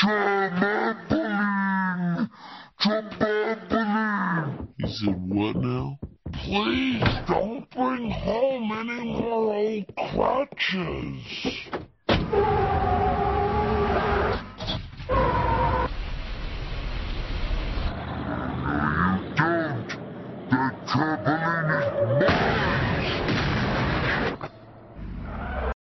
Trampoline! Trampoline! He said, what now? Please don't bring home any more old crutches.